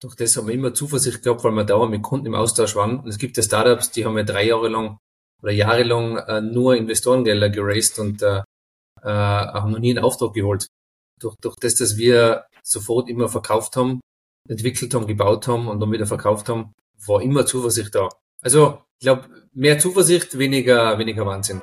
durch das haben wir immer Zuversicht gehabt, weil wir dauernd mit Kunden im Austausch waren. Und es gibt ja Startups, die haben ja 3 Jahre lang oder jahrelang nur Investorengelder geraced und haben noch nie einen Auftrag geholt. Durch das, dass wir sofort immer verkauft haben, entwickelt haben, gebaut haben und dann wieder verkauft haben, war immer Zuversicht da. Also ich glaube, mehr Zuversicht, weniger Wahnsinn.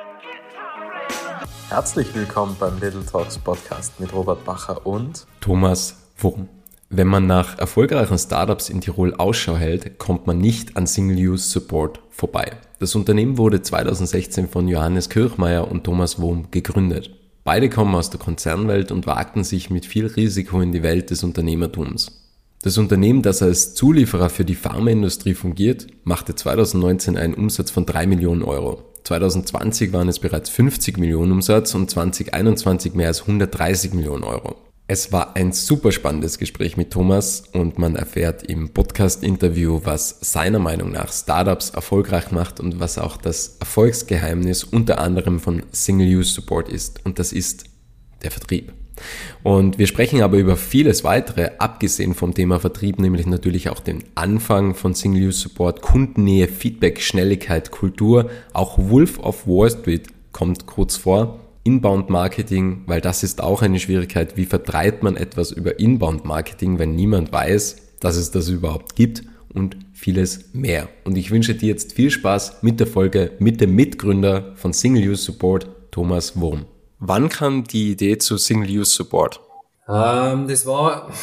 Herzlich willkommen beim Little Talks Podcast mit Robert Bacher und Thomas Wurm. Wenn man nach erfolgreichen Startups in Tirol Ausschau hält, kommt man nicht an Single-Use-Support vorbei. Das Unternehmen wurde 2016 von Johannes Kirchmeier und Thomas Wurm gegründet. Beide kommen aus der Konzernwelt und wagten sich mit viel Risiko in die Welt des Unternehmertums. Das Unternehmen, das als Zulieferer für die Pharmaindustrie fungiert, machte 2019 einen Umsatz von 3 Millionen Euro. 2020 waren es bereits 50 Millionen Umsatz und 2021 mehr als 130 Millionen Euro. Es war ein super spannendes Gespräch mit Thomas und man erfährt im Podcast-Interview, was seiner Meinung nach Startups erfolgreich macht und was auch das Erfolgsgeheimnis unter anderem von Single-Use-Support ist. Und das ist der Vertrieb. Und wir sprechen aber über vieles weitere, abgesehen vom Thema Vertrieb, nämlich natürlich auch den Anfang von Single-Use-Support, Kundennähe, Feedback, Schnelligkeit, Kultur. Auch Wolf of Wall Street kommt kurz vor. Inbound-Marketing, weil das ist auch eine Schwierigkeit. Wie vertreibt man etwas über Inbound-Marketing, wenn niemand weiß, dass es das überhaupt gibt, und vieles mehr. Und ich wünsche dir jetzt viel Spaß mit der Folge mit dem Mitgründer von Single-Use-Support, Thomas Wurm. Wann kam die Idee zu Single-Use-Support? Das war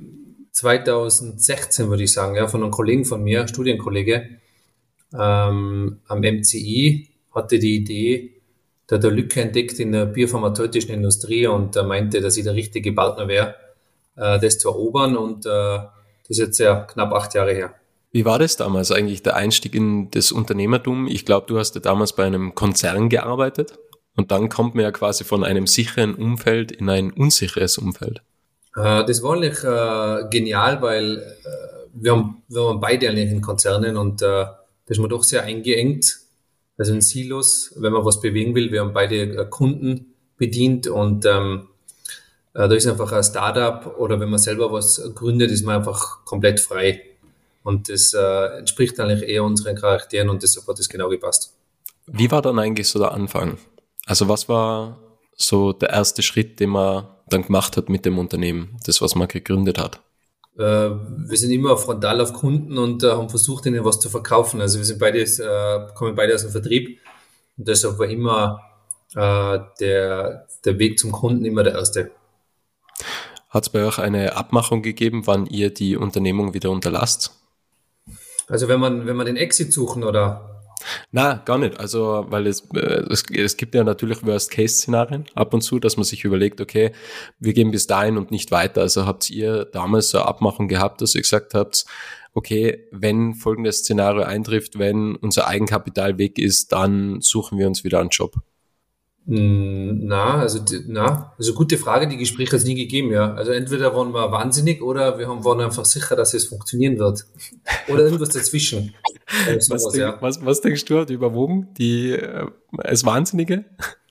2016, würde ich sagen, ja, von einem Kollegen von mir, Studienkollege, am MCI, hatte die Idee, der hat eine Lücke entdeckt in der biopharmazeutischen Industrie und meinte, dass ich der richtige Partner wäre, das zu erobern, und das ist jetzt ja knapp 8 Jahre her. Wie war das damals eigentlich, der Einstieg in das Unternehmertum? Ich glaube, du hast ja damals bei einem Konzern gearbeitet und dann kommt man ja quasi von einem sicheren Umfeld in ein unsicheres Umfeld. Das war eigentlich genial, weil wir haben beide eigentlich in Konzernen und da ist man doch sehr eingeengt. Also in Silos, wenn man was bewegen will. Wir haben beide Kunden bedient und da ist einfach ein Startup oder wenn man selber was gründet, ist man einfach komplett frei. Und das entspricht eigentlich eher unseren Charakteren und deshalb hat das genau gepasst. Wie war dann eigentlich so der Anfang? Also was war so der erste Schritt, den man dann gemacht hat mit dem Unternehmen, das was man gegründet hat? Wir sind immer frontal auf Kunden und haben versucht, ihnen was zu verkaufen. Also wir sind kommen beide aus dem Vertrieb und deshalb war immer der Weg zum Kunden immer der erste. Hat es bei euch eine Abmachung gegeben, wann ihr die Unternehmung wieder unterlasst? Also wenn man den Exit suchen oder? Na, gar nicht. Also, weil es gibt ja natürlich Worst-Case-Szenarien ab und zu, dass man sich überlegt, okay, wir gehen bis dahin und nicht weiter. Also habt ihr damals so eine Abmachung gehabt, dass ihr gesagt habt, okay, wenn folgendes Szenario eintrifft, wenn unser Eigenkapital weg ist, dann suchen wir uns wieder einen Job? Also gute Frage, die Gespräche hat es nie gegeben, ja. Also entweder waren wir wahnsinnig oder waren einfach sicher, dass es funktionieren wird. Oder irgendwas dazwischen. Was denkst du, hat überwogen? Als Wahnsinnige?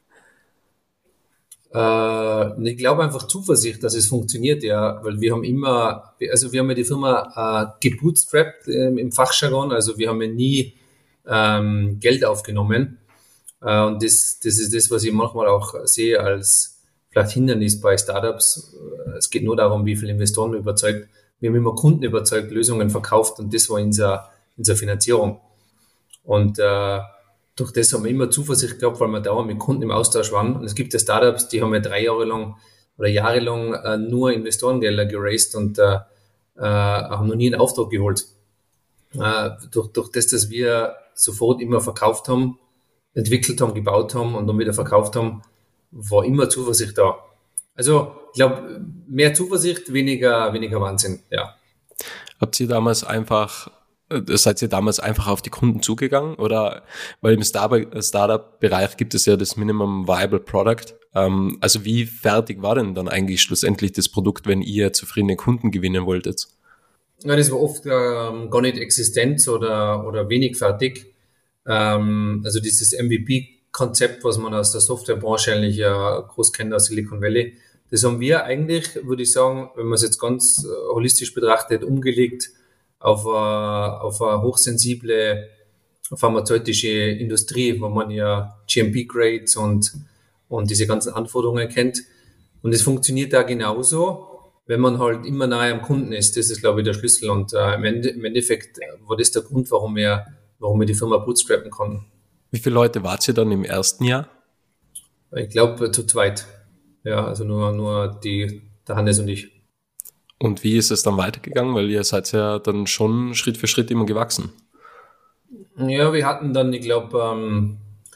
Ich glaube einfach Zuversicht, dass es funktioniert, ja, weil wir haben ja die Firma gebootstrapped im Fachjargon, also wir haben ja nie Geld aufgenommen. Und das ist das, was ich manchmal auch sehe als vielleicht Hindernis bei Startups. Es geht nur darum, wie viele Investoren man überzeugt. Wir haben immer Kunden überzeugt, Lösungen verkauft und das war unsere Finanzierung. Und durch das haben wir immer Zuversicht gehabt, weil wir dauernd mit Kunden im Austausch waren. Und es gibt ja Startups, die haben ja 3 Jahre lang oder jahrelang nur Investorengelder geraced und haben noch nie einen Auftrag geholt. Durch das, dass wir sofort immer verkauft haben, entwickelt haben, gebaut haben und dann wieder verkauft haben, war immer Zuversicht da. Also ich glaube, mehr Zuversicht, weniger Wahnsinn, ja. Seid ihr damals einfach auf die Kunden zugegangen? Oder, weil im Startup-Bereich gibt es ja das Minimum Viable Product. Also wie fertig war denn dann eigentlich schlussendlich das Produkt, wenn ihr zufriedene Kunden gewinnen wolltet? Ja, das war oft gar nicht existent oder wenig fertig. Also dieses MVP-Konzept, was man aus der Softwarebranche eigentlich groß kennt aus Silicon Valley, Das haben wir eigentlich, würde ich sagen, wenn man es jetzt ganz holistisch betrachtet, umgelegt auf eine hochsensible pharmazeutische Industrie, wo man ja GMP-Grades und diese ganzen Anforderungen kennt. Und es funktioniert da genauso, wenn man halt immer nahe am Kunden ist. Das ist, glaube ich, der Schlüssel. Und im Endeffekt war das der Grund, warum wir die Firma bootstrappen konnten. Wie viele Leute wart ihr dann im ersten Jahr? Ich glaube, zu zweit. Ja, also nur der Hannes und ich. Und wie ist es dann weitergegangen? Weil ihr seid ja dann schon Schritt für Schritt immer gewachsen. Ja, wir hatten dann, ich glaube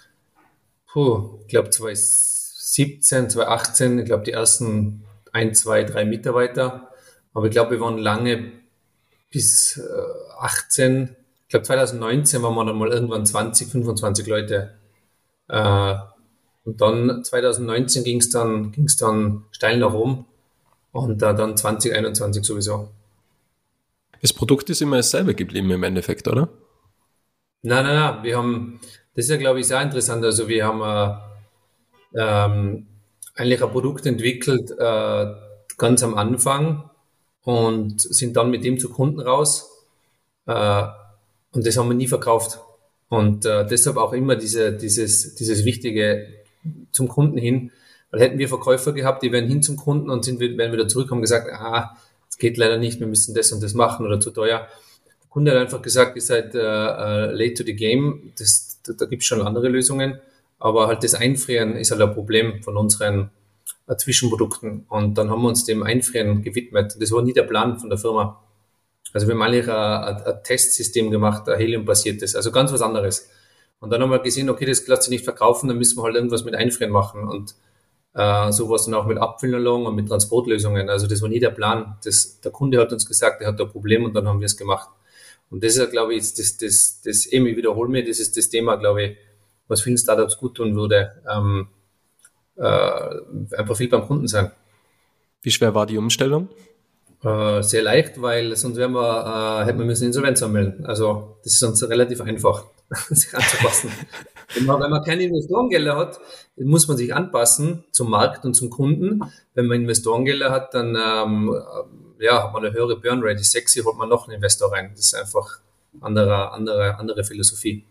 2017, 2018, ich glaube die ersten 1, 2, 3 Mitarbeiter. Aber ich glaube, wir waren lange bis 18. Ich glaube 2019 waren wir dann mal irgendwann 20, 25 Leute. Und dann 2019 ging es dann steil nach oben und dann 2021 sowieso. Das Produkt ist immer dasselbe geblieben im Endeffekt, oder? Nein, das ist ja, glaube ich, sehr interessant. Also wir haben eigentlich ein Produkt entwickelt ganz am Anfang und sind dann mit dem zu Kunden raus und das haben wir nie verkauft. Und deshalb auch immer dieses Wichtige zum Kunden hin, weil hätten wir Verkäufer gehabt, die wären hin zum Kunden und wären wieder zurück, haben gesagt, es geht leider nicht, wir müssen das und das machen oder zu teuer. Der Kunde hat einfach gesagt, ihr seid late to the game, da gibt es schon andere Lösungen, aber halt das Einfrieren ist halt ein Problem von unseren Zwischenprodukten und dann haben wir uns dem Einfrieren gewidmet. Das war nie der Plan von der Firma. Also wir haben eigentlich ein Testsystem gemacht, ein Helium-basiertes, also ganz was anderes. Und dann haben wir gesehen, okay, das lässt sich nicht verkaufen, dann müssen wir halt irgendwas mit Einfrieren machen und sowas dann auch mit Abfüllanlagen und mit Transportlösungen. Also das war nie der Plan. Der Kunde hat uns gesagt, er hat da ein Problem und dann haben wir es gemacht. Und das ist ja, glaube ich, das ich wiederhole mir, das ist das Thema, glaube ich, was vielen Startups gut tun würde. Einfach viel beim Kunden sein. Wie schwer war die Umstellung? Sehr leicht, weil sonst hätten wir müssen Insolvenz anmelden. Also das ist uns relativ einfach, sich anzupassen. Wenn man keine Investorengelder hat, muss man sich anpassen zum Markt und zum Kunden. Wenn man Investorengelder hat, dann hat man eine höhere Burnrate. Ist sexy, holt man noch einen Investor rein. Das ist einfach andere Philosophie.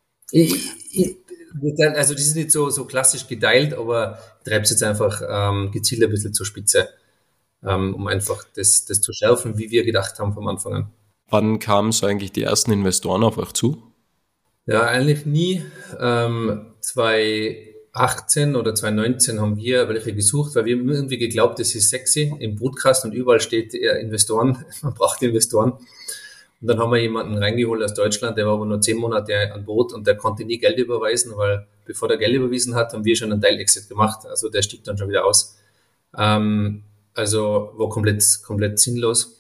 Also das ist nicht so klassisch geteilt, aber ich treibe es jetzt einfach gezielt ein bisschen zur Spitze, um einfach das zu schärfen, wie wir gedacht haben vom Anfang an. Wann kamen so eigentlich die ersten Investoren auf euch zu? Ja, eigentlich nie. 2018 oder 2019 haben wir welche gesucht, weil wir haben irgendwie geglaubt, das ist sexy. Im Podcast und überall steht Investoren, man braucht Investoren. Und dann haben wir jemanden reingeholt aus Deutschland, der war aber nur 10 Monate an Bord und der konnte nie Geld überweisen, weil bevor der Geld überwiesen hat, haben wir schon einen Teil-Exit gemacht. Also der stieg dann schon wieder aus. Also war komplett sinnlos.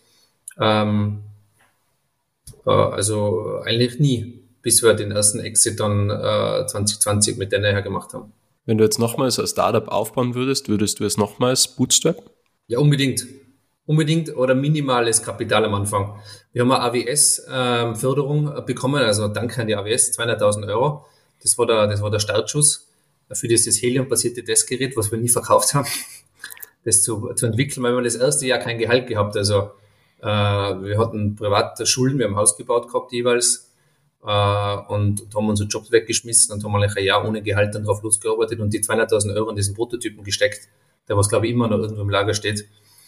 Also eigentlich nie, bis wir den ersten Exit dann 2020 mit denen her gemacht haben. Wenn du jetzt nochmals ein Startup aufbauen würdest du es nochmals bootstrappen? Ja, unbedingt oder minimales Kapital am Anfang. Wir haben eine AWS-Förderung bekommen, also danke an die AWS, 200.000 Euro. Das war der Startschuss für dieses Helium-basierte Testgerät, was wir nie verkauft haben, das zu entwickeln, weil wir das erste Jahr kein Gehalt gehabt. Also wir hatten private Schulden, wir haben ein Haus gebaut gehabt jeweils und haben unsere Jobs weggeschmissen und haben eigentlich ein Jahr ohne Gehalt dann drauf losgearbeitet und die 200.000 Euro in diesen Prototypen gesteckt, der was glaube ich immer noch irgendwo im Lager steht.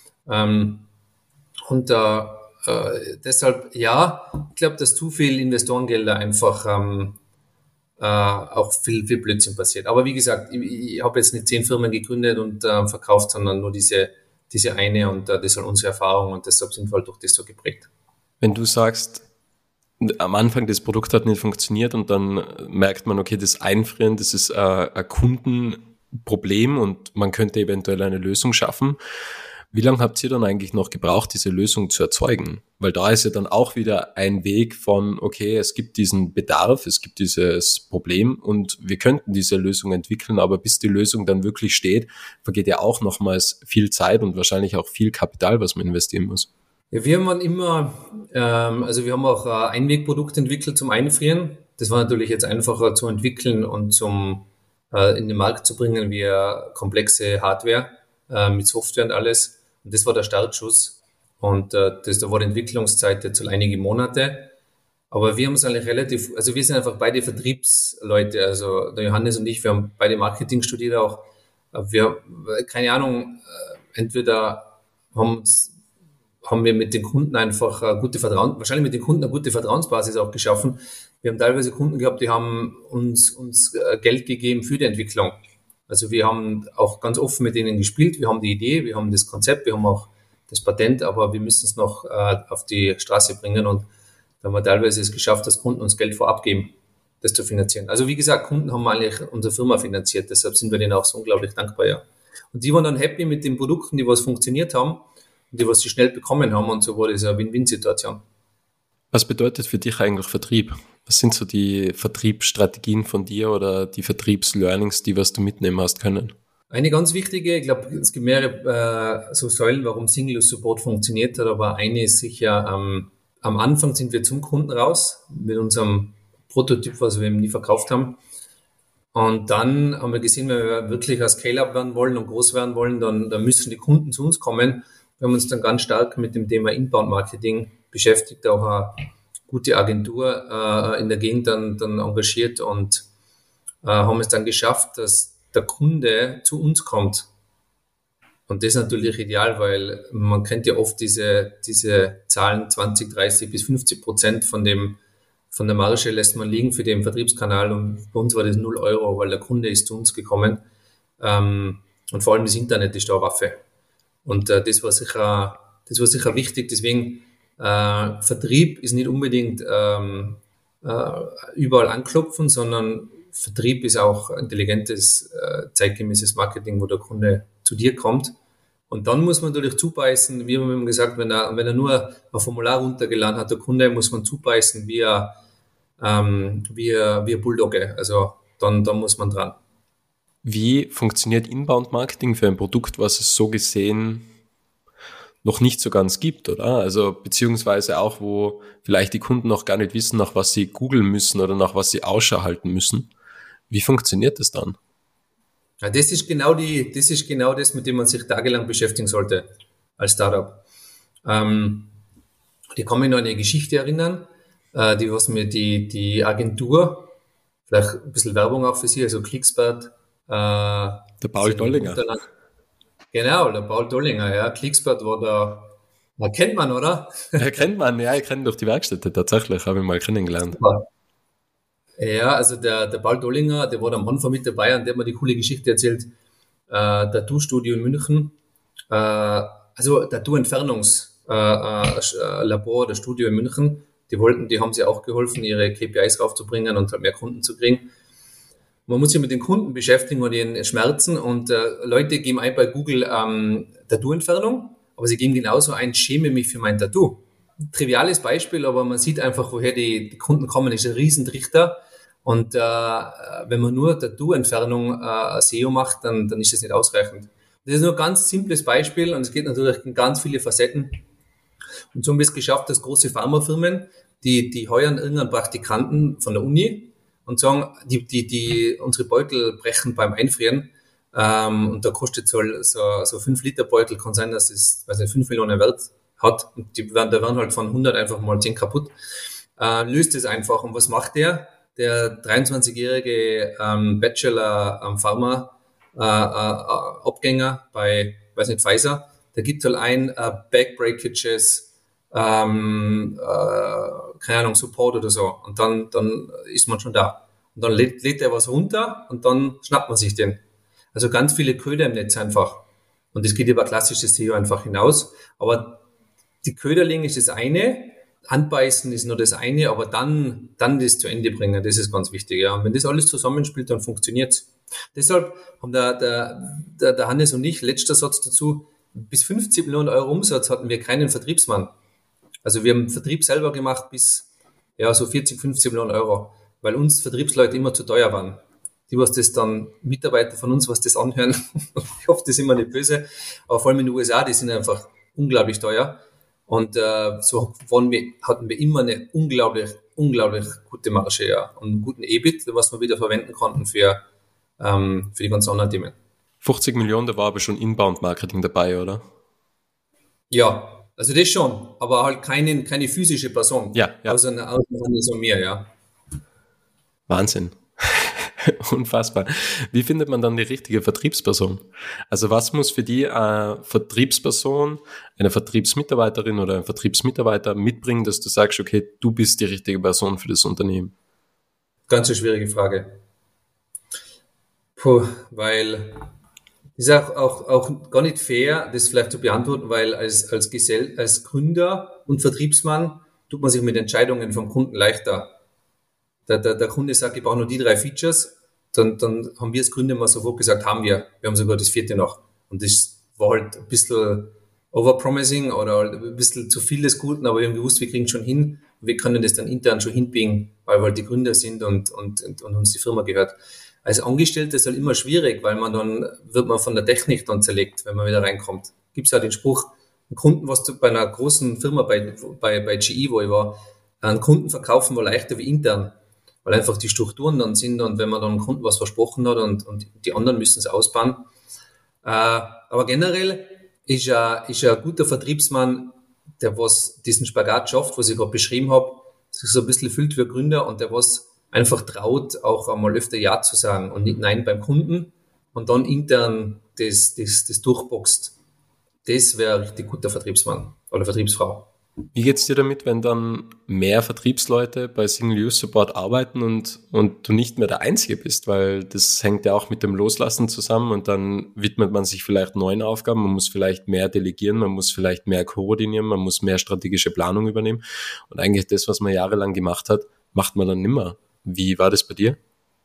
Deshalb ja, ich glaube, dass zu viel Investorengelder einfach auch viel Blödsinn passiert. Aber wie gesagt, ich habe jetzt nicht 10 Firmen gegründet und verkauft, sondern nur diese eine und das ist halt unsere Erfahrung und deshalb sind wir halt durch das so geprägt. Wenn du sagst, am Anfang das Produkt hat nicht funktioniert und dann merkt man, okay, das Einfrieren, das ist ein Kundenproblem und man könnte eventuell eine Lösung schaffen. Wie lange habt ihr dann eigentlich noch gebraucht, diese Lösung zu erzeugen? Weil da ist ja dann auch wieder ein Weg von, okay, es gibt diesen Bedarf, es gibt dieses Problem und wir könnten diese Lösung entwickeln, aber bis die Lösung dann wirklich steht, vergeht ja auch nochmals viel Zeit und wahrscheinlich auch viel Kapital, was man investieren muss. Ja, wir haben immer, also wir haben auch ein Einwegprodukt entwickelt zum Einfrieren. Das war natürlich jetzt einfacher zu entwickeln und in den Markt zu bringen wie komplexe Hardware. mit Software und alles. Und das war der Startschuss. Und da war die Entwicklungszeit jetzt einige Monate. Aber wir haben es eigentlich also wir sind einfach beide Vertriebsleute. Also der Johannes und ich, wir haben beide Marketing studiert auch. Wir, keine Ahnung, entweder haben wir mit den Kunden einfach wahrscheinlich mit den Kunden eine gute Vertrauensbasis auch geschaffen. Wir haben teilweise Kunden gehabt, die haben uns Geld gegeben für die Entwicklung. Also wir haben auch ganz offen mit denen gespielt. Wir haben die Idee, wir haben das Konzept, wir haben auch das Patent, aber wir müssen es noch auf die Straße bringen, und da haben wir teilweise es geschafft, dass Kunden uns Geld vorab geben, das zu finanzieren. Also wie gesagt, Kunden haben eigentlich unsere Firma finanziert, deshalb sind wir denen auch so unglaublich dankbar, ja. Und die waren dann happy mit den Produkten, die was funktioniert haben und die was sie schnell bekommen haben, und so war das eine Win-Win-Situation. Was bedeutet für dich eigentlich Vertrieb? Was sind so die Vertriebsstrategien von dir oder die Vertriebslearnings, die was du mitnehmen hast können? Eine ganz wichtige, ich glaube, es gibt mehrere so Säulen, warum Single-Use-Support funktioniert hat, aber eine ist sicher, am Anfang sind wir zum Kunden raus mit unserem Prototyp, was wir ihm nie verkauft haben. Und dann haben wir gesehen, wenn wir wirklich ein Scale-Up werden wollen und groß werden wollen, dann müssen die Kunden zu uns kommen. Wir haben uns dann ganz stark mit dem Thema Inbound-Marketing beschäftigt, auch eine gute Agentur in der Gegend dann engagiert und haben es dann geschafft, dass der Kunde zu uns kommt. Und das ist natürlich ideal, weil man kennt ja oft diese Zahlen, 20, 30 bis 50% von der Marge lässt man liegen für den Vertriebskanal, und bei uns war das 0 Euro, weil der Kunde ist zu uns gekommen. Und vor allem das Internet ist da eine Waffe. Und das war sicher wichtig. Deswegen, Vertrieb ist nicht unbedingt überall anklopfen, sondern Vertrieb ist auch intelligentes, zeitgemäßes Marketing, wo der Kunde zu dir kommt. Und dann muss man natürlich zubeißen, wie haben wir immer gesagt, wenn er nur ein Formular runtergeladen hat, der Kunde, muss man zubeißen wie ein Bulldogge. Also dann muss man dran. Wie funktioniert Inbound-Marketing für ein Produkt, was es so gesehen noch nicht so ganz gibt, oder? Also beziehungsweise auch, wo vielleicht die Kunden noch gar nicht wissen, nach was sie googeln müssen oder nach was sie Ausschau halten müssen. Wie funktioniert das dann? Ja, das ist genau das, mit dem man sich tagelang beschäftigen sollte als Startup. Ich kann mich noch an eine Geschichte erinnern, die was mir die Agentur, vielleicht ein bisschen Werbung auch für Sie, also Clickspert. Der Paul Dollinger. Genau, der Paul Dollinger, ja. Clickspert war da, kennt man, oder? Ja, kennt man, ja, ich kenne durch die Werkstätte tatsächlich, habe ich mal kennengelernt. Super. Ja, also der Paul Dollinger, der war am Anfang mit dabei und der hat mir die coole Geschichte erzählt. Tattoo-Studio in München, also Tattoo-Entfernungslabor, das Studio in München, die haben sie auch geholfen, ihre KPIs raufzubringen und halt mehr Kunden zu kriegen. Man muss sich mit den Kunden beschäftigen und ihren Schmerzen, und Leute geben ein bei Google Tattoo-Entfernung, aber sie geben genauso ein, schäme mich für mein Tattoo. Triviales Beispiel, aber man sieht einfach, woher die Kunden kommen, das ist ein Riesentrichter. Und wenn man nur Tattoo-Entfernung SEO macht, dann ist das nicht ausreichend. Das ist nur ein ganz simples Beispiel, und es geht natürlich in ganz viele Facetten. Und so haben wir es geschafft, dass große Pharmafirmen, die heuern irgendeinen Praktikanten von der Uni und sagen, unsere Beutel brechen beim Einfrieren, und da kostet so 5 Liter Beutel, kann sein, dass es 5 Millionen wert hat, und da werden halt von 100 einfach mal 10 kaputt. Löst es einfach. Und was macht der? Der 23-jährige Bachelor Pharma Abgänger bei, weiß nicht, Pfizer, der gibt halt ein Backbreakages, keine Ahnung, Support oder so, und dann ist man schon da. Und dann lädt er was runter und dann schnappt man sich den. Also ganz viele Köder im Netz einfach. Und das geht über klassisches SEO einfach hinaus. Aber die Köderling ist das eine, Anbeißen ist nur das eine, aber dann das zu Ende bringen, das ist ganz wichtig. Ja. Und wenn das alles zusammenspielt, dann funktioniert's. Deshalb haben der Hannes und ich, letzter Satz dazu, bis 50 Millionen Euro Umsatz hatten wir keinen Vertriebsmann. Also wir haben Vertrieb selber gemacht bis so 40, 50 Millionen Euro, weil uns Vertriebsleute immer zu teuer waren. Die, was das dann, Mitarbeiter von uns, was das anhören, ich hoffe, das ist immer nicht böse, aber vor allem in den USA, die sind einfach unglaublich teuer. Und so hatten wir immer eine unglaublich gute Marge, ja, und einen guten EBIT, was wir wieder verwenden konnten für die ganzen anderen Themen. 50 Millionen, da war aber schon Inbound-Marketing dabei, oder? Ja, also das schon, aber halt keine physische Person. Ja. Außer Hannes und mir, ja. Wahnsinn. Unfassbar. Wie findet man dann die richtige Vertriebsperson? Also was muss für die eine Vertriebsperson, eine Vertriebsmitarbeiterin oder ein Vertriebsmitarbeiter mitbringen, dass du sagst, okay, du bist die richtige Person für das Unternehmen? Ganz eine schwierige Frage. Weil ist auch gar nicht fair, das vielleicht zu beantworten, weil als Gründer und Vertriebsmann tut man sich mit Entscheidungen vom Kunden leichter. Der Kunde sagt, ich brauche nur die 3 Features, dann haben wir als Gründer mal sofort gesagt, haben wir. Wir haben sogar das 4. noch. Und das war halt ein bisschen overpromising oder halt ein bisschen zu viel des Guten, aber wir haben gewusst, wir kriegen es schon hin. Wir können das dann intern schon hinbiegen, weil wir halt die Gründer sind und uns die Firma gehört. Als Angestellter ist es halt immer schwierig, weil wird man von der Technik dann zerlegt, wenn man wieder reinkommt. Gibt es ja den Spruch, einen Kunden, bei einer großen Firma, bei GE, wo ich war, einen Kunden verkaufen war leichter wie intern, weil einfach die Strukturen dann sind und wenn man dann einem Kunden was versprochen hat und die anderen müssen es ausbauen. Aber generell ist ein guter Vertriebsmann, der was diesen Spagat schafft, was ich gerade beschrieben habe, sich so ein bisschen fühlt wie ein Gründer und der was einfach traut, auch einmal öfter Ja zu sagen und nicht Nein beim Kunden und dann intern das durchboxt. Das wäre ein richtig guter Vertriebsmann oder Vertriebsfrau. Wie geht's dir damit, wenn dann mehr Vertriebsleute bei Single-Use-Support arbeiten und du nicht mehr der Einzige bist? Weil das hängt ja auch mit dem Loslassen zusammen und dann widmet man sich vielleicht neuen Aufgaben, man muss vielleicht mehr delegieren, man muss vielleicht mehr koordinieren, man muss mehr strategische Planung übernehmen und eigentlich das, was man jahrelang gemacht hat, macht man dann nimmer. Wie war das bei dir?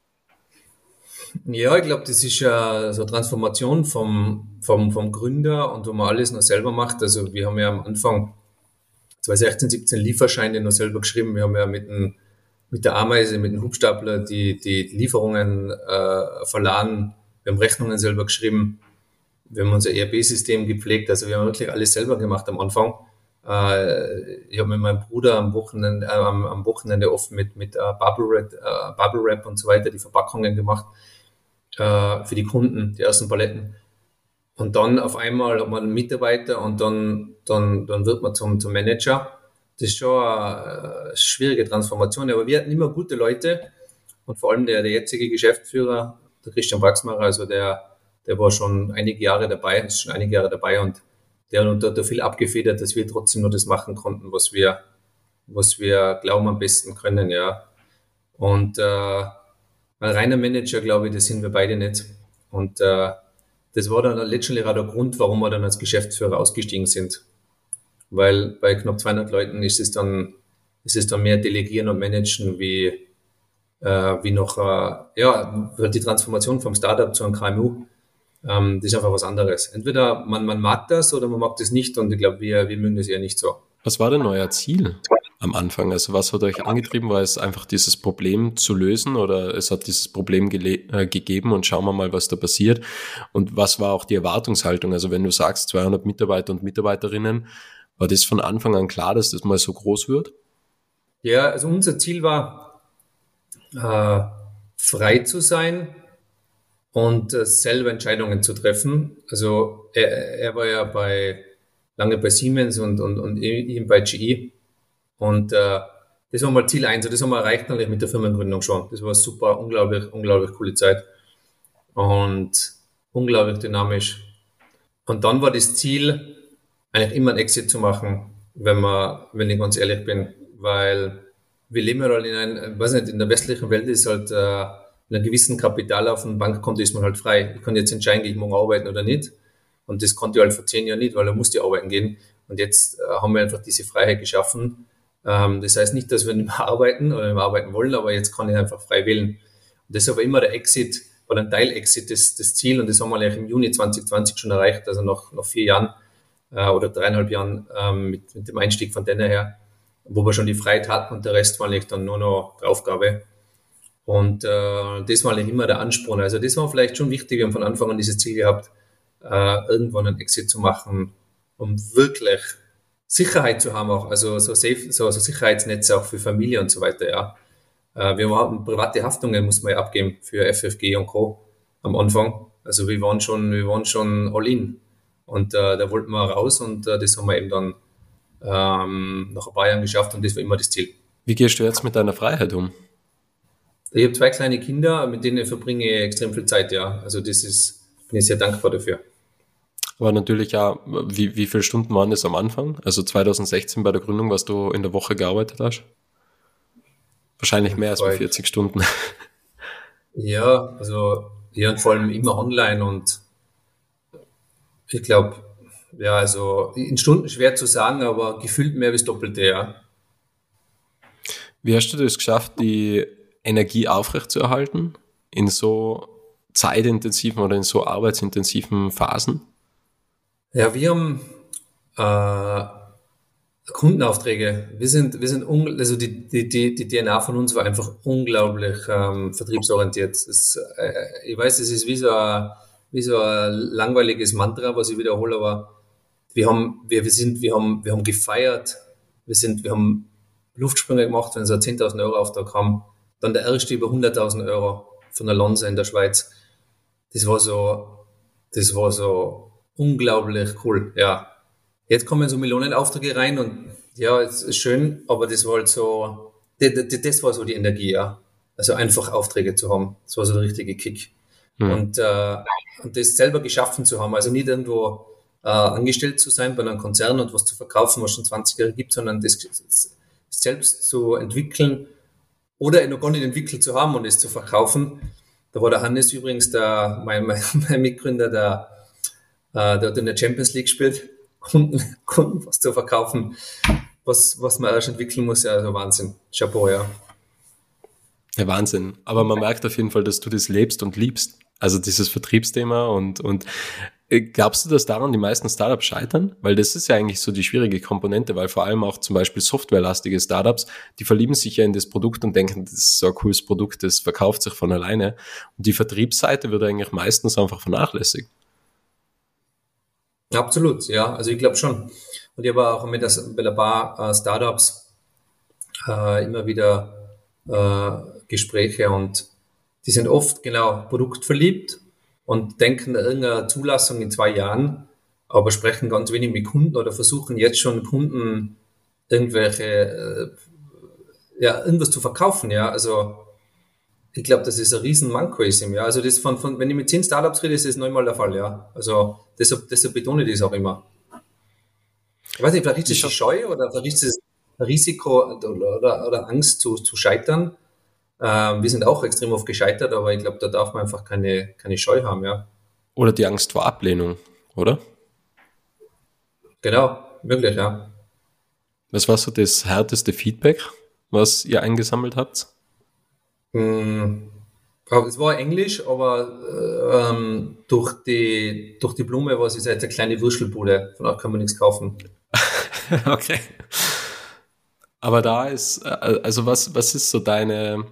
Ja, ich glaube, das ist ja so eine Transformation vom Gründer und wo man alles noch selber macht. Also wir haben ja am Anfang 2016, 17 Lieferscheine noch selber geschrieben. Wir haben ja mit der Ameise, mit dem Hubstapler die Lieferungen verladen. Wir haben Rechnungen selber geschrieben. Wir haben unser ERP-System gepflegt. Also wir haben wirklich alles selber gemacht am Anfang. Ich habe mit meinem Bruder am Wochenende oft mit Bubble Wrap und so weiter die Verpackungen gemacht für die Kunden, die ersten Paletten. Und dann auf einmal hat man einen Mitarbeiter und dann wird man zum Manager. Das ist schon eine schwierige Transformation, aber wir hatten immer gute Leute und vor allem der jetzige Geschäftsführer, der Christian Wachsmacher, also der war schon einige Jahre dabei, und der hat da viel abgefedert, dass wir trotzdem nur das machen konnten, was wir glauben am besten können, ja. Und ein reiner Manager, glaube ich, das sind wir beide nicht. Und das war dann letztendlich auch der Grund, warum wir dann als Geschäftsführer ausgestiegen sind. Weil bei knapp 200 Leuten ist es dann mehr Delegieren und Managen wie noch, die Transformation vom Startup zu einem KMU. Das ist einfach was anderes. Entweder man mag das oder man mag das nicht und ich glaube, wir mögen das eher nicht so. Was war denn euer Ziel am Anfang? Also was hat euch angetrieben? War es einfach dieses Problem zu lösen oder es hat dieses Problem gegeben und schauen wir mal, was da passiert? Und was war auch die Erwartungshaltung? Also wenn du sagst 200 Mitarbeiter und Mitarbeiterinnen, war das von Anfang an klar, dass das mal so groß wird? Ja, also unser Ziel war, frei zu sein und selber Entscheidungen zu treffen. Also er war ja lange bei Siemens und eben bei GE. Und das war mal Ziel 1. Das haben wir erreicht natürlich mit der Firmengründung schon. Das war super, unglaublich coole Zeit. Und unglaublich dynamisch. Und dann war das Ziel, eigentlich immer einen Exit zu machen, wenn ich ganz ehrlich bin. Weil wir leben ja halt in der westlichen Welt ist halt in einem gewissen Kapital auf dem Bankkonto ist man halt frei. Ich kann jetzt entscheiden, gehe ich morgen arbeiten oder nicht. Und das konnte ich halt vor 10 Jahren nicht, weil er musste arbeiten gehen. Und jetzt haben wir einfach diese Freiheit geschaffen. Das heißt nicht, dass wir nicht mehr arbeiten oder nicht mehr arbeiten wollen, aber jetzt kann ich einfach frei wählen. Und deshalb war immer der Exit oder ein Teil-Exit das Ziel. Und das haben wir eigentlich im Juni 2020 schon erreicht, also nach 4 Jahren oder 3,5 Jahren mit dem Einstieg von denen her, wo wir schon die Freiheit hatten und der Rest war eigentlich dann nur noch die Aufgabe. Und das war eigentlich immer der Ansporn. Also das war vielleicht schon wichtig, wir haben von Anfang an dieses Ziel gehabt, irgendwann einen Exit zu machen, um wirklich Sicherheit zu haben auch, also so Sicherheitsnetze auch für Familie und so weiter, ja. Wir haben private Haftungen, muss man ja abgeben für FFG und Co. am Anfang. Also wir waren schon all in. Und da wollten wir raus und das haben wir eben dann nach ein paar Jahren geschafft und das war immer das Ziel. Wie gehst du jetzt mit deiner Freiheit um? Ich habe 2 kleine Kinder, mit denen verbringe ich extrem viel Zeit, ja. Also bin ich sehr dankbar dafür. Aber natürlich auch, wie viele Stunden waren das am Anfang? Also 2016 bei der Gründung, was du in der Woche gearbeitet hast? Wahrscheinlich mehr als 40 Stunden. Ja, also und vor allem immer online und ich glaube, ja, also in Stunden schwer zu sagen, aber gefühlt mehr als Doppelte, ja. Wie hast du das geschafft, die Energie aufrechtzuerhalten in so zeitintensiven oder in so arbeitsintensiven Phasen? Ja, wir haben Kundenaufträge. Also die DNA von uns war einfach unglaublich vertriebsorientiert. Ich weiß, es ist wie so ein langweiliges Mantra, was ich wiederhole, aber wir haben gefeiert, wir haben Luftsprünge gemacht, wenn sie einen 10.000 Euro Auftrag haben. Dann der erste über 100.000 Euro von der Lonza in der Schweiz. Das war so unglaublich cool, ja. Jetzt kommen so Millionenaufträge rein und ja, es ist schön, aber das war halt so, das war so die Energie, ja. Also einfach Aufträge zu haben. Das war so der richtige Kick. Und das selber geschaffen zu haben, also nicht irgendwo angestellt zu sein bei einem Konzern und was zu verkaufen, was schon 20 Jahre gibt, sondern das selbst zu entwickeln oder noch gar nicht entwickelt zu haben und es zu verkaufen. Da war der Hannes übrigens, mein Mitgründer, der hat in der Champions League gespielt, Kunden was zu verkaufen, was man erst entwickeln muss, ja, also Wahnsinn. Chapeau, ja. Ja, Wahnsinn. Aber man merkt auf jeden Fall, dass du das lebst und liebst. Also dieses Vertriebsthema und glaubst du, dass daran die meisten Startups scheitern? Weil das ist ja eigentlich so die schwierige Komponente, weil vor allem auch zum Beispiel softwarelastige Startups, die verlieben sich ja in das Produkt und denken, das ist so ein cooles Produkt, das verkauft sich von alleine. Und die Vertriebsseite wird eigentlich meistens einfach vernachlässigt. Absolut, ja, also ich glaube schon. Und ich habe auch mit ein paar Startups immer wieder Gespräche und die sind oft genau produktverliebt und denken an irgendeine Zulassung in 2 Jahren, aber sprechen ganz wenig mit Kunden oder versuchen jetzt schon Kunden irgendwas zu verkaufen, ja, also ich glaube, dass es ein riesen Manko ist im Jahr. Also das wenn ich mit 10 Startups rede, ist das neunmal der Fall, ja. Also deshalb betone ich das auch immer. Ich weiß nicht, vielleicht ist es Scheu oder vielleicht ist es Risiko oder Angst zu scheitern. Wir sind auch extrem oft gescheitert, aber ich glaube, da darf man einfach keine Scheu haben, ja. Oder die Angst vor Ablehnung, oder? Genau, möglich, ja. Was war so das härteste Feedback, was ihr eingesammelt habt? Aber es war Englisch, aber durch die Blume war es jetzt eine kleine Würstelbude, von auch kann man nichts kaufen. Okay. Aber da ist, also was ist so deine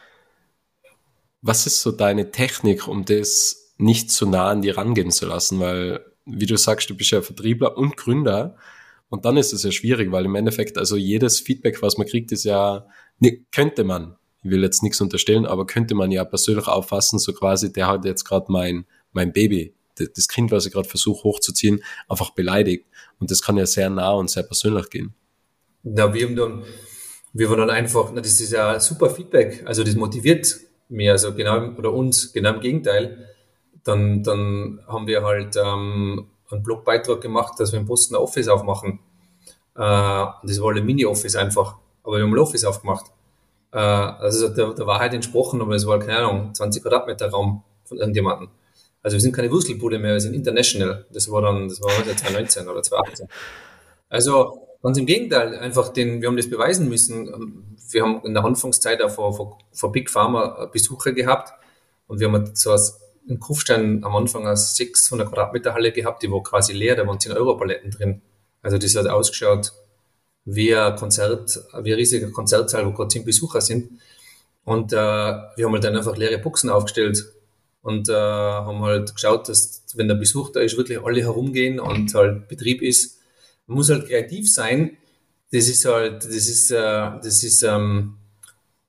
Technik, um das nicht zu nah an dir rangehen zu lassen? Weil, wie du sagst, du bist ja Vertriebler und Gründer und dann ist es ja schwierig, weil im Endeffekt, also jedes Feedback, was man kriegt, ist ja, könnte man, ich will jetzt nichts unterstellen, aber könnte man ja persönlich auffassen, so quasi, der hat jetzt gerade mein Baby, das Kind, was ich gerade versuche hochzuziehen, einfach beleidigt. Und das kann ja sehr nah und sehr persönlich gehen. Na, wir waren dann einfach, das ist ja super Feedback, also das motiviert mich, also genau, oder uns, genau im Gegenteil. Dann haben wir halt einen Blogbeitrag gemacht, dass wir im Posten ein Office aufmachen. Das war ein Mini-Office einfach, aber wir haben ein Office aufgemacht. Also der Wahrheit entsprochen, aber es war, keine Ahnung, 20 Quadratmeter Raum von irgendjemandem. Also wir sind keine Würstelbude mehr, wir sind international. Das war 2019 oder 2018. Also ganz im Gegenteil, einfach wir haben das beweisen müssen. Wir haben in der Anfangszeit auch vor Big Pharma Besucher gehabt und wir haben so in Kufstein am Anfang eine 600 Quadratmeter Halle gehabt, die war quasi leer, da waren 10 Euro Paletten drin. Also das hat ausgeschaut wie ein riesiger Konzertsaal, wo gerade 10 Besucher sind. Und wir haben halt dann einfach leere Boxen aufgestellt und haben halt geschaut, dass, wenn der Besuch da ist, wirklich alle herumgehen und halt Betrieb ist. Man muss halt kreativ sein.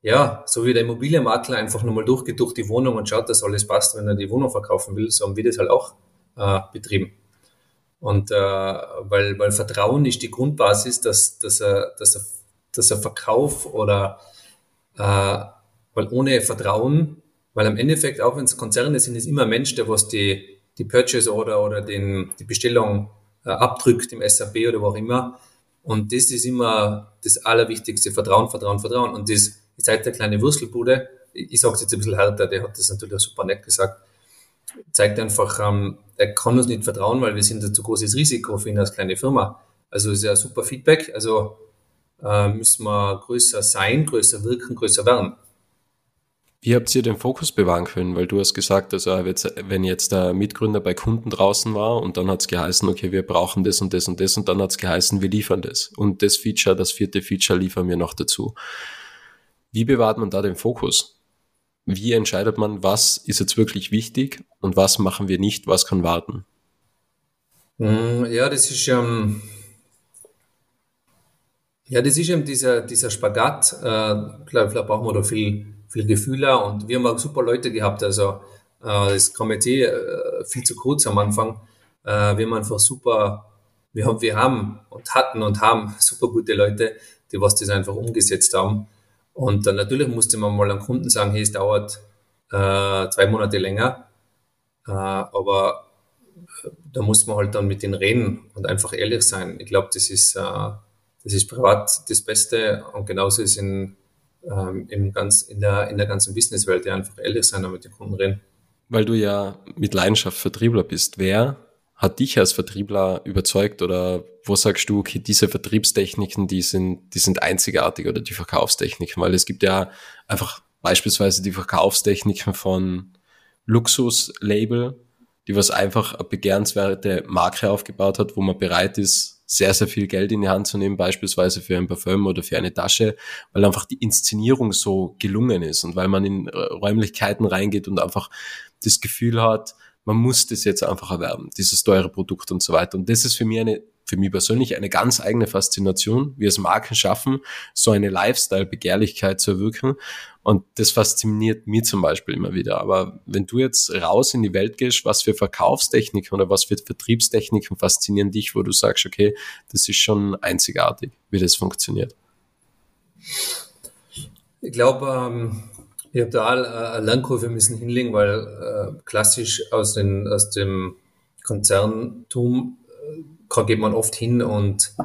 ja, so wie der Immobilienmakler einfach nochmal durchgeht durch die Wohnung und schaut, dass alles passt, wenn er die Wohnung verkaufen will, so haben wir das halt auch betrieben. Und weil Vertrauen ist die Grundbasis, dass er Verkauf oder weil ohne Vertrauen, weil am Endeffekt, auch wenn es Konzerne sind, ist immer ein Mensch, der was die Purchase Order oder die Bestellung abdrückt im SAP oder wo auch immer. Und das ist immer das Allerwichtigste, Vertrauen, Vertrauen, Vertrauen. Und das ist halt der kleine Würstelbude, ich sage es jetzt ein bisschen härter, der hat das natürlich auch super nett gesagt, zeigt einfach, er kann uns nicht vertrauen, weil wir sind ein zu großes Risiko für ihn als kleine Firma. Also ist ja ein super Feedback. Also müssen wir größer sein, größer wirken, größer werden. Wie habt ihr den Fokus bewahren können? Weil du hast gesagt, also wenn jetzt der Mitgründer bei Kunden draußen war und dann hat es geheißen, okay, wir brauchen das und das und das und dann hat es geheißen, wir liefern das. Und das Feature, das 4. Feature liefern wir noch dazu. Wie bewahrt man da den Fokus? Wie entscheidet man, was ist jetzt wirklich wichtig und was machen wir nicht, was kann warten? Ja, das ist eben dieser Spagat. Klar, brauchen wir da viel Gefühle und wir haben auch super Leute gehabt. Also das kam jetzt viel zu kurz am Anfang. Wir haben einfach wir haben und hatten und haben super gute Leute, die was das einfach umgesetzt haben. Und dann natürlich musste man mal am Kunden sagen, hey, es dauert 2 Monate länger, aber da muss man halt dann mit denen reden und einfach ehrlich sein. Ich glaube, das ist privat das Beste und genauso ist in der ganzen Businesswelt, ja, einfach ehrlich sein und mit den Kunden reden. Weil du ja mit Leidenschaft Vertriebler bist. Wer hat dich als Vertriebler überzeugt oder wo sagst du, okay, diese Vertriebstechniken, die sind einzigartig oder die Verkaufstechniken? Weil es gibt ja einfach beispielsweise die Verkaufstechniken von Luxuslabel, die was einfach eine begehrenswerte Marke aufgebaut hat, wo man bereit ist, sehr, sehr viel Geld in die Hand zu nehmen, beispielsweise für ein Parfüm oder für eine Tasche, weil einfach die Inszenierung so gelungen ist und weil man in Räumlichkeiten reingeht und einfach das Gefühl hat, man muss das jetzt einfach erwerben, dieses teure Produkt und so weiter. Und das ist für mich persönlich eine ganz eigene Faszination, wie es Marken schaffen, so eine Lifestyle-Begehrlichkeit zu erwirken. Und das fasziniert mich zum Beispiel immer wieder. Aber wenn du jetzt raus in die Welt gehst, was für Verkaufstechniken oder was für Vertriebstechniken faszinieren dich, wo du sagst, okay, das ist schon einzigartig, wie das funktioniert? Ich glaube, ich habe da eine Lernkurve müssen hinlegen, weil klassisch aus dem Konzerntum geht man oft hin und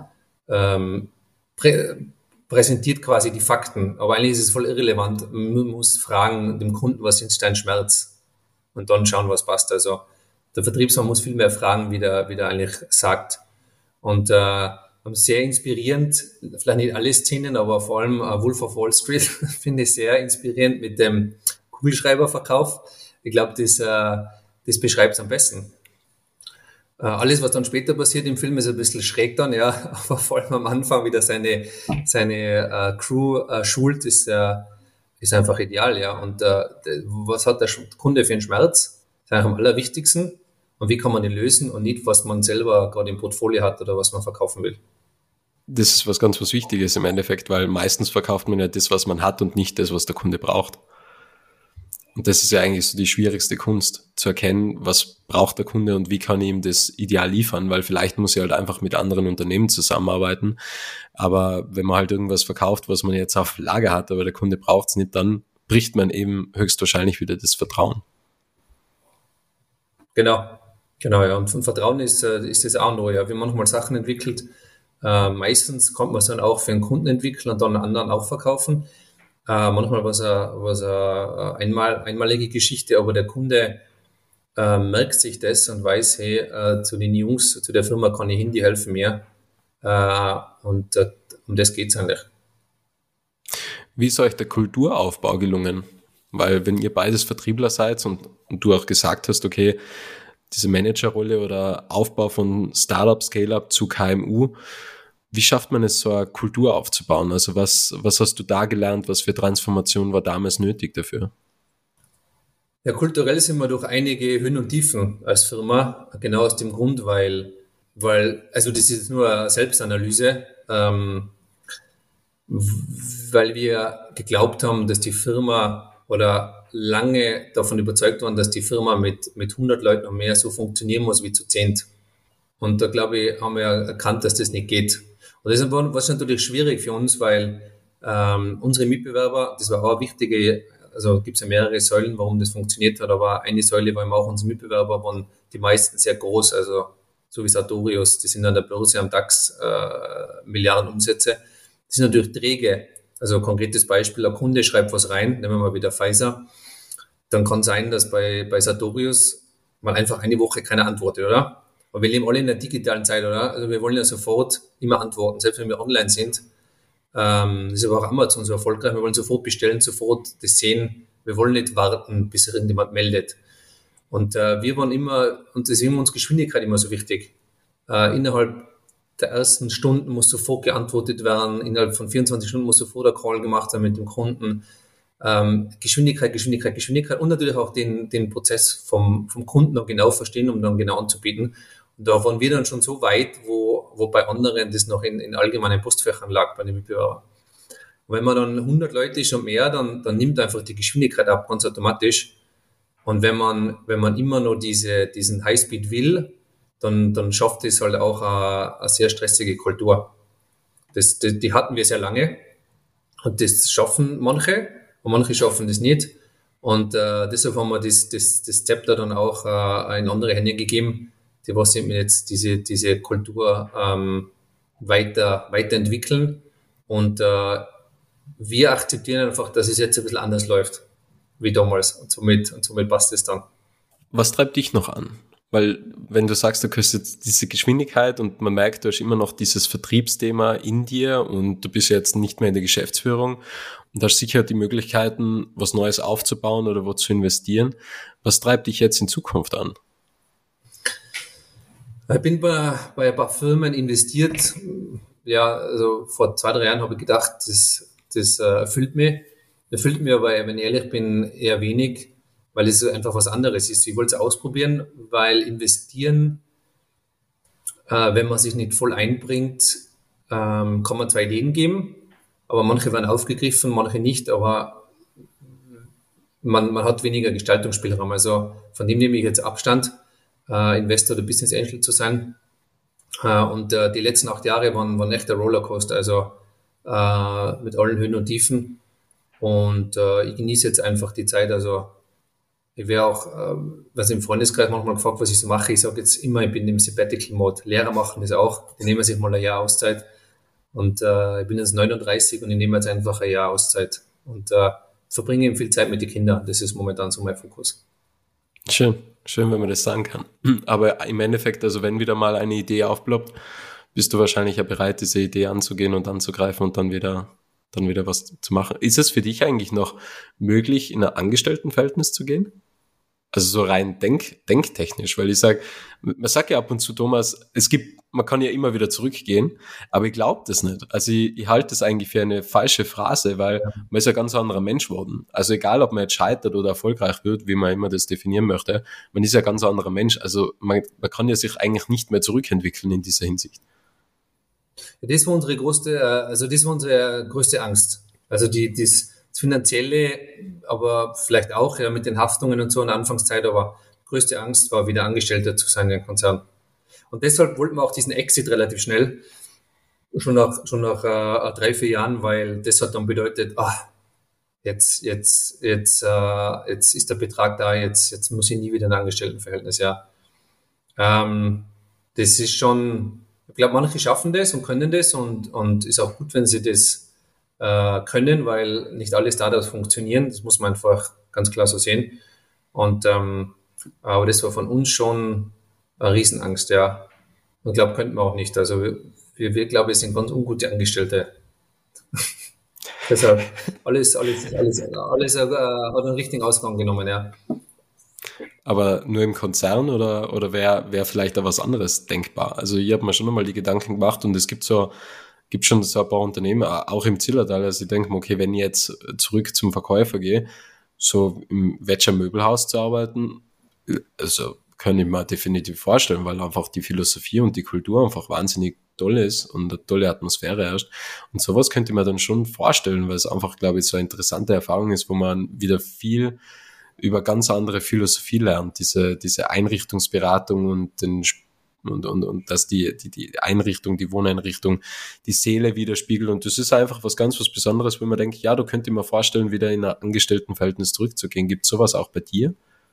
präsentiert quasi die Fakten. Aber eigentlich ist es voll irrelevant. Man muss fragen dem Kunden, was ist dein Schmerz? Und dann schauen, was passt. Also der Vertriebsmann muss viel mehr fragen, wie der eigentlich sagt. Und sehr inspirierend, vielleicht nicht alle Szenen, aber vor allem Wolf of Wall Street finde ich sehr inspirierend mit dem Kugelschreiberverkauf. Ich glaube, das beschreibt es am besten. Alles, was dann später passiert im Film, ist ein bisschen schräg dann, ja, aber vor allem am Anfang wieder seine Crew schult, ist einfach ideal, ja. Und was hat der Kunde für einen Schmerz? Das ist eigentlich am allerwichtigsten. Und wie kann man den lösen und nicht, was man selber gerade im Portfolio hat oder was man verkaufen will. Das ist was Wichtiges im Endeffekt, weil meistens verkauft man ja das, was man hat und nicht das, was der Kunde braucht. Und das ist ja eigentlich so die schwierigste Kunst, zu erkennen, was braucht der Kunde und wie kann ich ihm das ideal liefern, weil vielleicht muss ich halt einfach mit anderen Unternehmen zusammenarbeiten. Aber wenn man halt irgendwas verkauft, was man jetzt auf Lager hat, aber der Kunde braucht es nicht, dann bricht man eben höchstwahrscheinlich wieder das Vertrauen. Genau, ja. Und von Vertrauen ist das auch noch, ja. Wenn man nochmal Sachen entwickelt, meistens kann man es dann auch für einen Kunden entwickeln und dann anderen auch verkaufen. Manchmal was eine einmalige Geschichte, aber der Kunde merkt sich das und weiß, hey, zu den Jungs, zu der Firma kann ich hin, die helfen mir. Und um das geht's eigentlich. Wie ist euch der Kulturaufbau gelungen? Weil wenn ihr beides Vertriebler seid und du auch gesagt hast, okay, diese Managerrolle oder Aufbau von Startup, Scale-up zu KMU, wie schafft man es, so eine Kultur aufzubauen? Also was hast du da gelernt? Was für Transformation war damals nötig dafür? Ja, kulturell sind wir durch einige Höhen und Tiefen als Firma, genau aus dem Grund, weil also das ist nur eine Selbstanalyse. weil wir geglaubt haben, dass die Firma oder lange davon überzeugt waren, dass die Firma mit 100 Leuten und mehr so funktionieren muss wie zu 10. Und da, glaube ich, haben wir erkannt, dass das nicht geht. Und das war natürlich schwierig für uns, weil unsere Mitbewerber, das war auch eine wichtige, also gibt es ja mehrere Säulen, warum das funktioniert hat, aber eine Säule war eben auch unsere Mitbewerber, waren die meisten sehr groß, also so wie Sartorius, die sind an der Börse am DAX Milliarden Umsätze. Das sind natürlich träge. Also konkretes Beispiel, ein Kunde schreibt was rein, nehmen wir mal wieder Pfizer, dann kann sein, dass bei Sartorius mal einfach eine Woche keine antwortet, oder? Aber wir leben alle in der digitalen Zeit, oder? Also wir wollen ja sofort immer antworten, selbst wenn wir online sind. Das ist aber auch Amazon so erfolgreich. Wir wollen sofort bestellen, sofort das sehen. Wir wollen nicht warten, bis sich irgendjemand meldet. Und wir waren immer, und deswegen war uns Geschwindigkeit immer so wichtig. Innerhalb der ersten Stunden muss sofort geantwortet werden. Innerhalb von 24 Stunden muss sofort der Call gemacht werden mit dem Kunden. Geschwindigkeit und natürlich auch den Prozess vom Kunden noch genau verstehen, um dann genau anzubieten. Und da waren wir dann schon so weit, wo bei anderen das noch in allgemeinen Postfächern lag bei den Mitbewerbern. Und wenn man dann 100 Leute ist und mehr, dann nimmt einfach die Geschwindigkeit ab, ganz automatisch. Und wenn man immer noch diesen Highspeed will, dann schafft es halt auch eine sehr stressige Kultur. Die hatten wir sehr lange und das schaffen manche und manche schaffen das nicht. Und deshalb haben wir das Zepter dann auch in andere Hände gegeben, die was jetzt diese Kultur weiterentwickeln. Und wir akzeptieren einfach, dass es jetzt ein bisschen anders läuft wie damals. Und somit passt es dann. Was treibt dich noch an? Weil wenn du sagst, du kriegst jetzt diese Geschwindigkeit und man merkt, du hast immer noch dieses Vertriebsthema in dir und du bist jetzt nicht mehr in der Geschäftsführung und hast sicher die Möglichkeiten, was Neues aufzubauen oder wo zu investieren. Was treibt dich jetzt in Zukunft an? Ich bin bei ein paar Firmen investiert. Ja, also vor 2-3 Jahren habe ich gedacht, das erfüllt mich. Erfüllt mir aber, wenn ich ehrlich bin, eher wenig, weil es einfach was anderes ist. Ich wollte es ausprobieren, weil investieren, wenn man sich nicht voll einbringt, kann man 2 Ideen geben, aber manche werden aufgegriffen, manche nicht, aber man hat weniger Gestaltungsspielraum. Also von dem nehme ich jetzt Abstand, Investor oder Business Angel zu sein. Und die letzten 8 Jahre waren echt der Rollercoaster, also mit allen Höhen und Tiefen. Und ich genieße jetzt einfach die Zeit. Also ich wäre auch, was im Freundeskreis manchmal gefragt, was ich so mache. Ich sage jetzt immer, ich bin im Sabbatical-Mode. Lehrer machen das auch. Die nehmen sich mal ein Jahr Auszeit. Und ich bin jetzt 39 und ich nehme jetzt einfach ein Jahr Auszeit. Und verbringe eben viel Zeit mit den Kindern. Das ist momentan so mein Fokus. Schön, wenn man das sagen kann. Aber im Endeffekt, also wenn wieder mal eine Idee aufploppt, bist du wahrscheinlich ja bereit, diese Idee anzugehen und anzugreifen und dann wieder was zu machen. Ist es für dich eigentlich noch möglich, in ein Angestelltenverhältnis zu gehen? Also so rein denktechnisch, weil man sagt ja ab und zu, Thomas, man kann ja immer wieder zurückgehen, aber ich glaube das nicht. Also ich halte das eigentlich für eine falsche Phrase, weil man ist ein ganz anderer Mensch geworden. Also egal, ob man jetzt scheitert oder erfolgreich wird, wie man immer das definieren möchte, man ist ja ein ganz anderer Mensch. Also man kann ja sich eigentlich nicht mehr zurückentwickeln in dieser Hinsicht. Das war unsere größte Angst. Also das Finanzielle, aber vielleicht auch mit den Haftungen und so in der Anfangszeit, aber die größte Angst war, wieder Angestellter zu sein in einem Konzern. Und deshalb wollten wir auch diesen Exit relativ schnell, schon nach 3-4 Jahren, weil das hat dann bedeutet, jetzt ist der Betrag da, jetzt muss ich nie wieder in ein Angestelltenverhältnis, ja. Das ist schon, ich glaube, manche schaffen das und können das und ist auch gut, wenn sie das können, weil nicht alle Startups funktionieren. Das muss man einfach ganz klar so sehen. Und aber das war von uns schon eine Riesenangst, ja. Und ich glaube, könnten wir auch nicht. Also wir glaube ich, sind ganz ungute Angestellte. Deshalb alles hat einen richtigen Ausgang genommen, ja. Aber nur im Konzern oder wäre vielleicht da was anderes denkbar? Also ich habe mir schon einmal die Gedanken gemacht und es gibt schon so ein paar Unternehmen, auch im Zillertal, also ich denke mir, okay, wenn ich jetzt zurück zum Verkäufer gehe, so im Wetscher Möbelhaus zu arbeiten, also kann ich mir definitiv vorstellen, weil einfach die Philosophie und die Kultur einfach wahnsinnig toll ist und eine tolle Atmosphäre herrscht. Und sowas könnte man dann schon vorstellen, weil es einfach, glaube ich, so eine interessante Erfahrung ist, wo man wieder viel über ganz andere Philosophie lernt, diese Einrichtungsberatung und dass die Einrichtung, die Wohneinrichtung, die Seele widerspiegelt. Und das ist einfach was Besonderes, wenn man denkt, ja, da könnte ich mir vorstellen, wieder in ein Angestelltenverhältnis zurückzugehen. Gibt es sowas auch bei dir?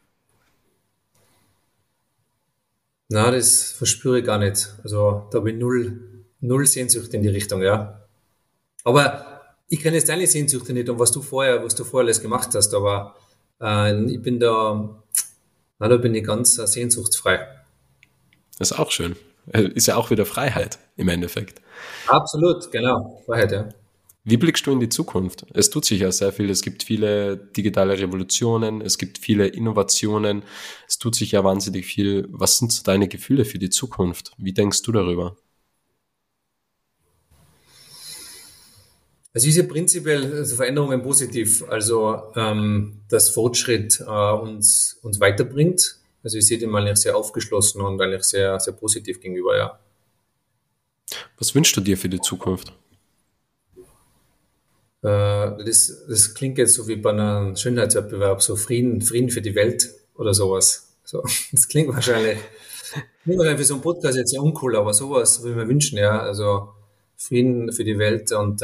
Na, das verspüre ich gar nicht. Also da habe ich null Sehnsucht in die Richtung, ja. Aber ich kenne jetzt deine Sehnsüchte nicht und was du vorher alles gemacht hast, aber ich bin da bin ich ganz sehnsuchtsfrei. Das ist auch schön. Ist ja auch wieder Freiheit im Endeffekt. Absolut, genau. Freiheit, ja. Wie blickst du in die Zukunft? Es tut sich ja sehr viel. Es gibt viele digitale Revolutionen, es gibt viele Innovationen, es tut sich ja wahnsinnig viel. Was sind so deine Gefühle für die Zukunft? Wie denkst du darüber? Also ich sehe prinzipiell Veränderungen positiv, also dass Fortschritt uns weiterbringt. Also ich sehe dem eigentlich sehr aufgeschlossen und eigentlich sehr, sehr positiv gegenüber, ja. Was wünschst du dir für die Zukunft? Das klingt jetzt so wie bei einem Schönheitswettbewerb, so Frieden für die Welt oder sowas. So, das klingt wahrscheinlich für so einen Podcast jetzt sehr uncool, aber sowas würde ich mir wünschen, ja. Also Frieden für die Welt und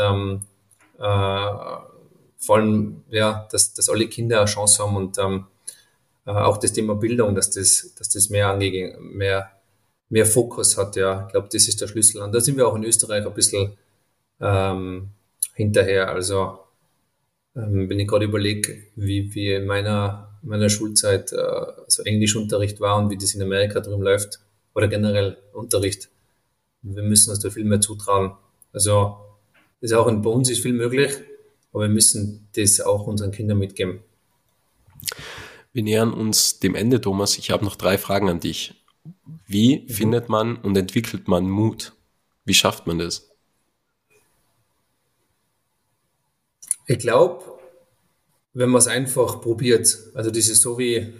vor allem, ja, dass alle Kinder eine Chance haben und auch das Thema Bildung, dass das mehr Fokus hat, ja. Ich glaube, das ist der Schlüssel. Und da sind wir auch in Österreich ein bisschen hinterher. Also wenn ich gerade überlege, wie in meiner Schulzeit so Englischunterricht war und wie das in Amerika drüben läuft, oder generell Unterricht. Wir müssen uns da viel mehr zutrauen. Also das ist auch bei uns ist viel möglich, aber wir müssen das auch unseren Kindern mitgeben. Wir nähern uns dem Ende, Thomas. Ich habe noch 3 Fragen an dich. Wie findet man und entwickelt man Mut? Wie schafft man das? Ich glaube, wenn man es einfach probiert, also das ist so wie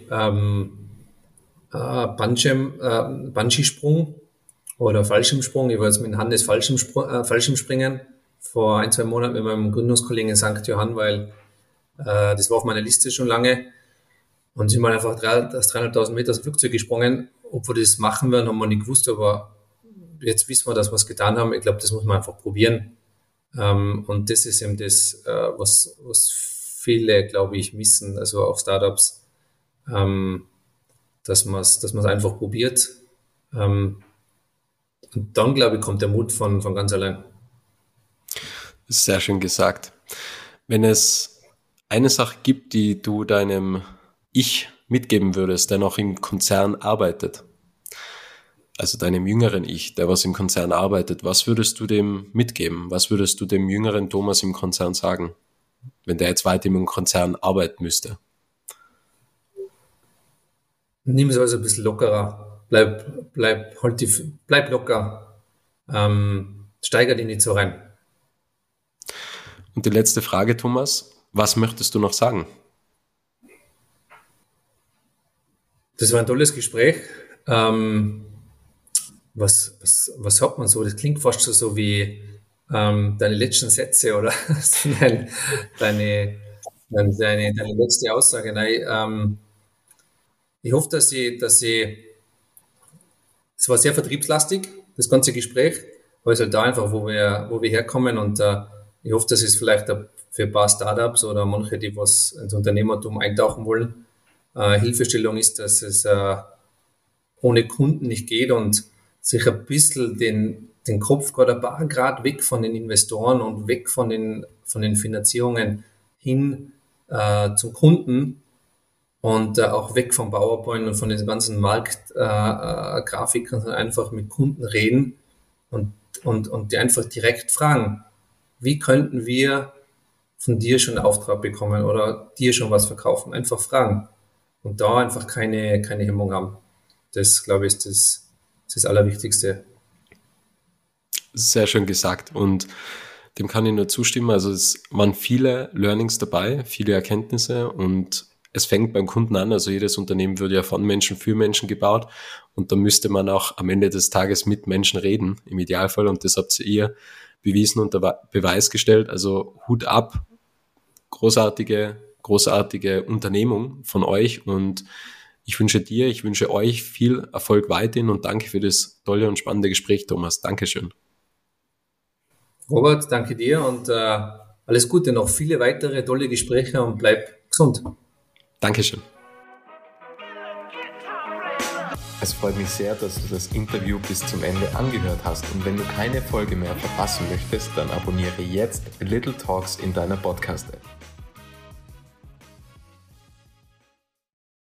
Bungee-Sprung oder Fallschirmsprung. Ich war jetzt mit Hannes Fallschirmspringen vor 1-2 Monaten mit meinem Gründungskollegen in St. Johann, weil das war auf meiner Liste schon lange. Und sind mal einfach 300.000 Meter das Flugzeug gesprungen. Ob wir das machen werden, haben wir nicht gewusst, aber jetzt wissen wir, dass wir es getan haben. Ich glaube, das muss man einfach probieren. Und das ist eben das, was viele, glaube ich, missen, also auch Startups, dass man es einfach probiert. Und dann, glaube ich, kommt der Mut von ganz allein. Sehr schön gesagt. Wenn es eine Sache gibt, die du deinem Ich mitgeben würdest, der noch im Konzern arbeitet, also deinem jüngeren Ich, der was im Konzern arbeitet, was würdest du dem mitgeben? Was würdest du dem jüngeren Thomas im Konzern sagen, wenn der jetzt weiter im Konzern arbeiten müsste? Nimm es also ein bisschen lockerer. Bleib locker. Steiger dich nicht so rein. Und die letzte Frage, Thomas, was möchtest du noch sagen? Das war ein tolles Gespräch. Was hat man so? Das klingt fast schon so wie deine letzten Sätze oder deine letzte Aussage. Nein, ich hoffe, es war sehr vertriebslastig, das ganze Gespräch, aber es ist halt da einfach, wo wir herkommen und ich hoffe, dass es vielleicht für ein paar Startups oder manche, die was ins Unternehmertum eintauchen wollen, Hilfestellung ist, dass es ohne Kunden nicht geht und sich ein bisschen den Kopf gerade ein paar Grad weg von den Investoren und weg von den Finanzierungen hin zum Kunden und auch weg vom PowerPoint und von den ganzen Marktgrafiken, sondern einfach mit Kunden reden und die einfach direkt fragen, wie könnten wir von dir schon einen Auftrag bekommen oder dir schon was verkaufen? Einfach fragen und da einfach keine Hemmung haben. Das, glaube ich, ist das Allerwichtigste. Sehr schön gesagt und dem kann ich nur zustimmen. Also es waren viele Learnings dabei, viele Erkenntnisse und es fängt beim Kunden an, also jedes Unternehmen wird ja von Menschen für Menschen gebaut und da müsste man auch am Ende des Tages mit Menschen reden, im Idealfall, und das habt ihr bewiesen und unter Beweis gestellt, also Hut ab, großartige Unternehmung von euch und ich wünsche euch viel Erfolg weiterhin und danke für das tolle und spannende Gespräch, Thomas. Dankeschön. Robert, danke dir und alles Gute, noch viele weitere tolle Gespräche und bleib gesund. Dankeschön. Es freut mich sehr, dass du das Interview bis zum Ende angehört hast und wenn du keine Folge mehr verpassen möchtest, dann abonniere jetzt Little Talks in deiner Podcast-App.